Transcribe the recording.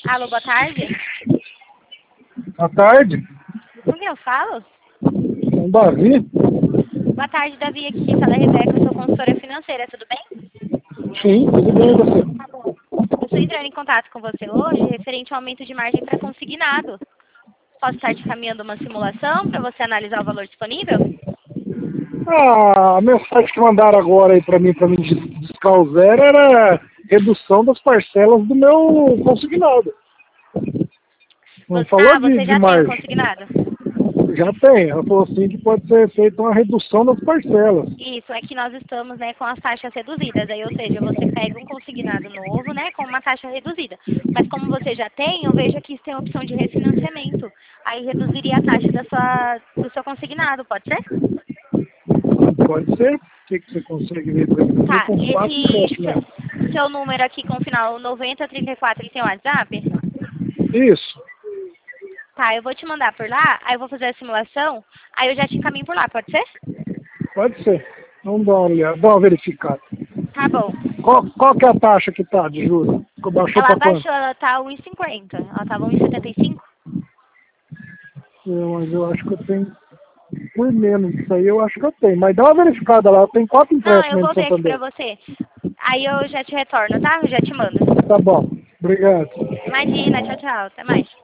Alô, boa tarde. Boa tarde. Com quem eu falo? Com o Davi? Boa tarde, Davi. Aqui quem fala é Rebeca, eu sou consultora financeira, tudo bem? Sim, tudo bem você? Tá bom. Eu estou entrando em contato com você hoje referente ao aumento de margem para consignado. Posso estar te encaminhando uma simulação para você analisar o valor disponível? A mensagem que mandaram agora aí pra mim discar o zero era redução das parcelas do meu consignado. Não falou Você de já tem o margem. consignado? Já tem. Ela falou assim que pode ser feita uma redução das parcelas. Isso, é que nós estamos, né, com as taxas reduzidas. Aí, ou seja, você pega um consignado novo, né, com uma taxa reduzida. Mas como você já tem, eu vejo aqui que tem a opção de refinanciamento. Aí reduziria a taxa do seu consignado, pode ser? Pode ser? O que você consegue ver pra mim? Eu tô Tá, com 4 investimentos. seu número aqui com o final 9034, ele tem WhatsApp? Isso. Tá, eu vou te mandar por lá, aí eu vou fazer a simulação, aí eu já te encaminho por lá, pode ser? Pode ser. Vamos dar uma olhada, dar uma verificada. Tá bom. Qual que é a taxa que tá de juros? Baixou Ela pra quanto? baixou, ela tá 1,50. Ela tava 1,75? Mas eu acho que eu tenho por menos disso aí, eu acho que eu tenho. Mas dá uma verificada lá, eu tenho 4 Não, eu empréstimos vou de ver aqui pra Santander. você. Aí eu já te retorno, tá? Eu já te mando. Tá bom. Obrigado. Imagina, tchau, tchau. Até mais.